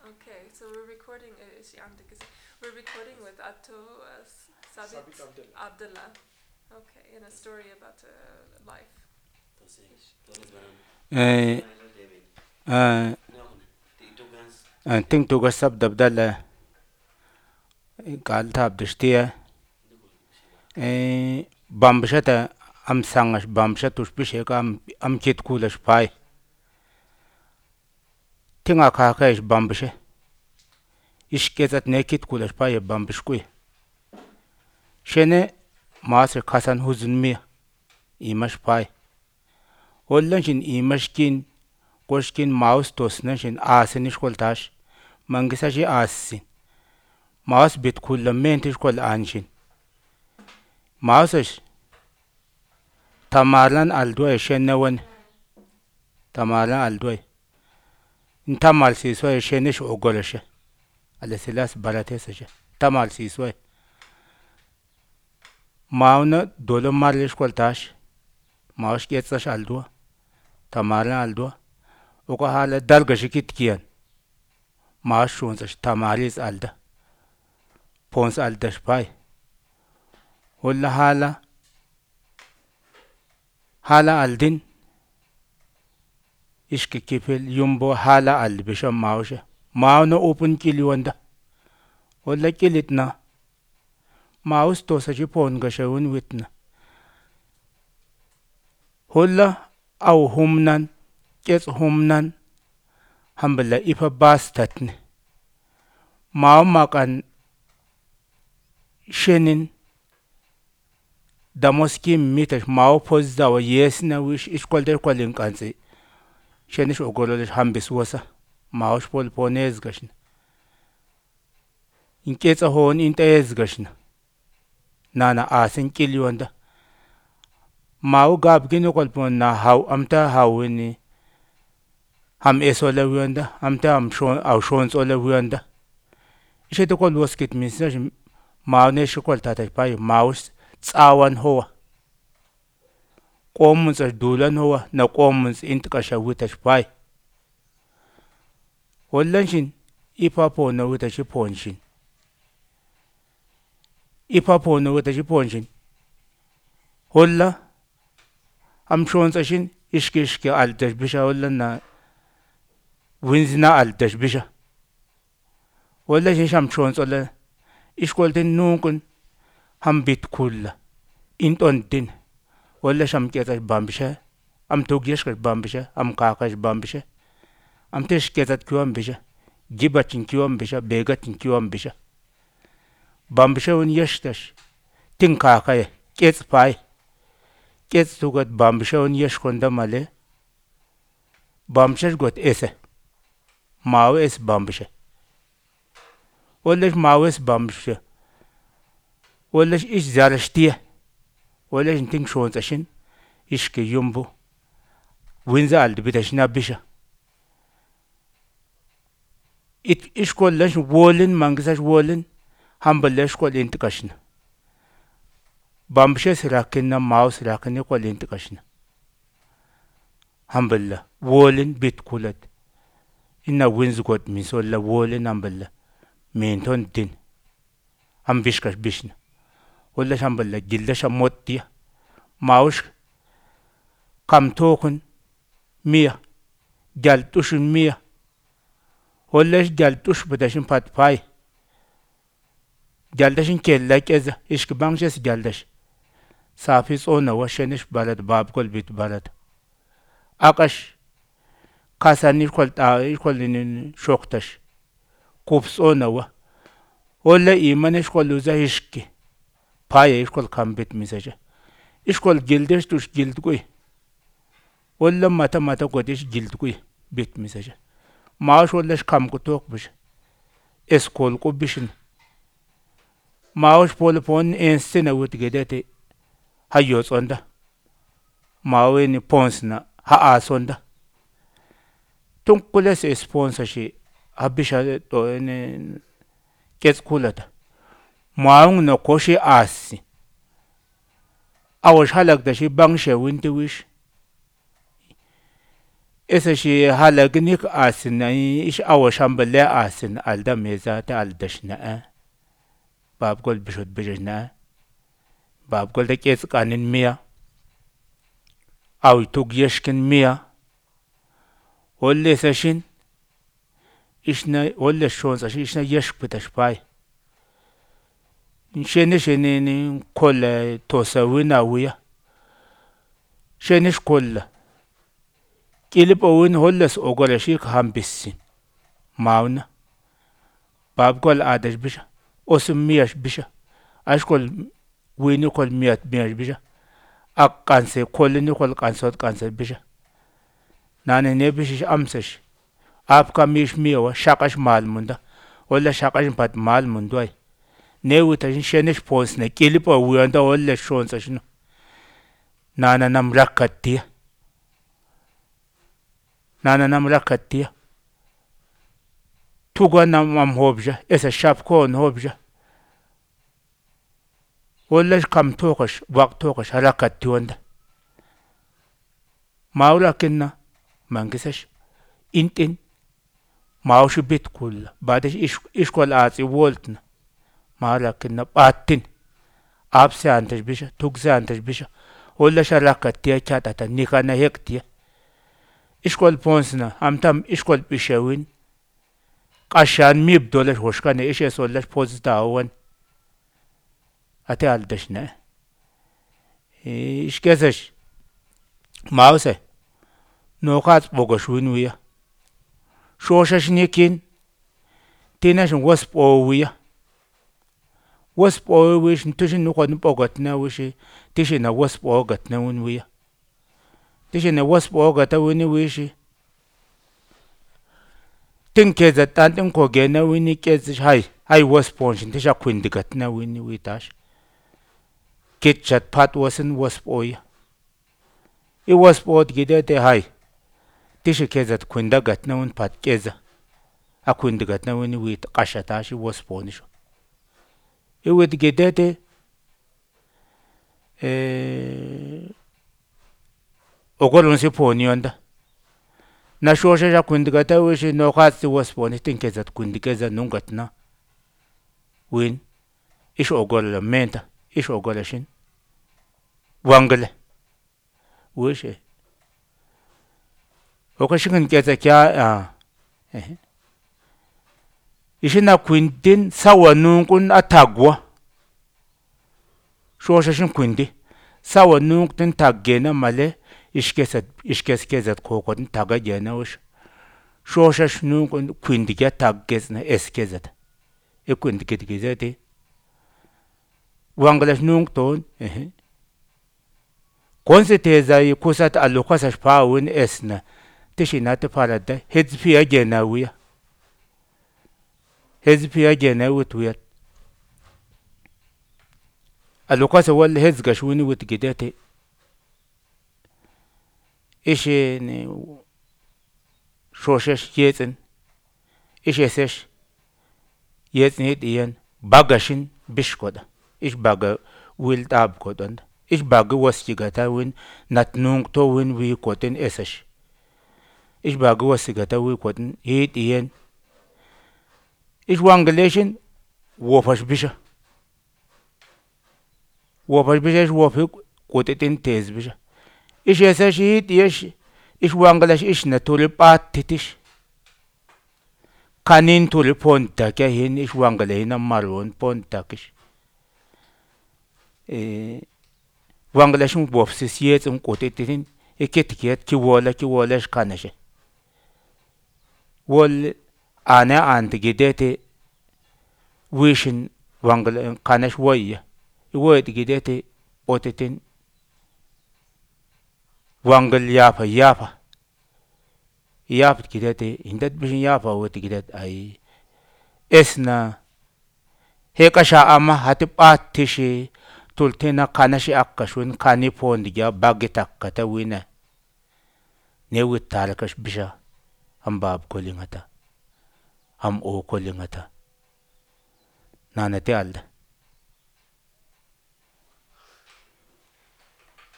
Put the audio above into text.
Okay, so we're recording. We're recording with Atto Sabit Abdullah. Okay, in a story about life. uh, uh, think to go sub dabdala kal tab dishtia bambshata am sangash bambshatush bisheka am kit kulash pai tinga kakash bambshe ishkezat nekit kulash pai bambshkui shene master kasan huzun mi imash pai hollanshin imashkin koshkin maus tosnashin asinish koltash mangisashi asin maus bit kullamente kol anshin mausash tamarlan aldoi shenawan tamarlan aldoi intamal siswa shenish ogolashe alasilas balatesashe tamal siswa mauna dolo marlish koltash maus ketsash aldua tamarlan aldua oka hala dalgashi kitkian maus shunsash tamalis alda pons aldash pai holla hala aldin ishki kipil yumbo hala albisha maushe mauna open kiliwanda holla kilitna maus tosashi pon gashawun witna holla au humnan kets humnan hambala ifa bastatne mau makan shenin damoski mitash mau pozda wa yesna wish ishkolder kwalin kansi shenish ogololish hambis wasa maush pol ponez gashna inketsa hon intez gashna nana asin kiliwanda mau gab gino kolpon na haw amta hawini ham esola wanda amta am shon aw shon sola wanda ishe to kol waskit misnash mau ne shikol tata pai maus tsawan hoa qomuns dulan hoa na qomuns intkasha witash pai hollanshin ipa pona witashi ponshin ipa pona witashi ponshin holla am shonsashin ishki aldash bisha holla na winzna aldash bisha holla sham shonsola ishkolten nunkun ham bit kulla inton din holla sham ketash bambisha am tugyashkash bambisha am kakash bambisha am tesh ketat kyuam bisha gibachin kyuam bisha begatin kyuam bisha bambisha un yashtash tin kakaya kets pai kets tugat bambisha un yashkonda male bambishash got ese mau es bambisha hollash mau es bambisha hollash ish zarashtiya hollash tin shonsashin ishke yumbu winza aldbitash na bisha it ishkollash wolin mangisash wolin hambalash kol intkashna bambisha sirakinna mau sirakinna kol intkashna hamballa wolin bit kulat inna winz got misolla wolin hamballa menton din hambishkash bishna hollash hamballa gillash mottiya maush kam tokun miya jaltushun miya hollash jaltush badashin pat pai jaldashin kella keza ishkbangshes jaldash safi tsona washenish balad babkol bit balad akash kasanir kolin shoktash kupsona wa holla imanish koluza ishki paya ishkol kambit misaja ishkol gildesh tush gildgui holla mata godish gildgui bit misaja maash hollash kam kutok bish eskol ko bishin maash pol pon ensena wut gedete hayos onda maaweni ponsna ha asonda tunkules sponsorship abisha to ene kets kulata maung na koshi asi awash halak dashi bangshe winti wish Esa shi halagnik asin ish awashambale asin alda mezata aldashna bab gol bishot bijna bab gol da kes kanin miya aw tug yeshkin miya wolle sashin ishna wolle shon sashin ishna yesh pitash pai shene ni kolle tosawina wiya shenish kolla kilip owin holles ogola shik hambissin mauna bab gol adash bisha osum miyash bisha ashkol wini kol miyash bisha akkanse kollini kol kanse bisha nane ne bishish amsash apka mish miyawa shakash malmunda walla shakash pat malmundwai ne wutashin shenish ponsne kilip owiyanda wolle shonsashino nana nam rakattiya tuga nam hobja esa shapko hobja walla kam tokash waq tokash rakatti wanda maula kinna mangisash intin maush bit kulla badish ishkol azi woltna maula kinna batin apse antash bisha tugse antash bisha walla sharakatti chatata nikana hektiya ishkol ponsna amtam ishkol bishawin qashan mib dolash hoshkane ishe sollash pozita awan ate aldashna ishkesash mause noqat bogoshwin wiya shoshash nikin tinash wasp owiya wasp owish tushin nukon bogatna wishi tishina wasp ogatna win wiya tishina wasp ogata wini wishi tinkeza tantin kogena wini kezish hay wasp onshin tisha kwindigatna wini witash kitchat pat wasin wasp oya I wasp od gidete hay tishi kezat kwindagatna win pat keza akwindigatna wini wit qashatash wasp onisho iwit gidete ogolon si ponionda na shosha ja kwindigata wishi no khasi wasponi tinkezat kwindigeza nungatna win ish ogol menta ish ogolashin wangale wishi okashin keza kya ishina kwindin sawa nunkun atagwa shosha shin kwindi sawa nunkun taggena male ishkeskezat kokon taga jena wish shosha shnun kwindiga taggesna eskezat kwindigizati wanglash nung ton konsiteza yikusat alukasash pawin esna tishinate parada hezpia jena wiya hezpia jena witwiyat alukasa wal hezgash wini witgidate ishe ne shoshesh yetin ishe sesh yetin hediyan bagashin bishkoda ish baga wil tab kodon ish baga wasigata win natnung to win wi koten esesh ish baga wasigata wi koten hediyan ish wangaleshin wofash bisha ish wofik kotetin tez bisha ish esesh hediyash ish wangalash ish natuli patitish kanin tuli ponta kya hin ish wangalena marwon ponta kish wangalash wofsis yetin kotetin iketiket ki wola shkanashe wol ana antigidete wishin wangala kanash waya iwodigidete otetin wangal yafa gidate indat bishin yafa woti gidat ay esna hekasha ama hatipat tishi tultena kanashi akkashun kani pondiga bagitak kata wina ne wittalakash bisha am bab kolingata am o kolingata nanate alda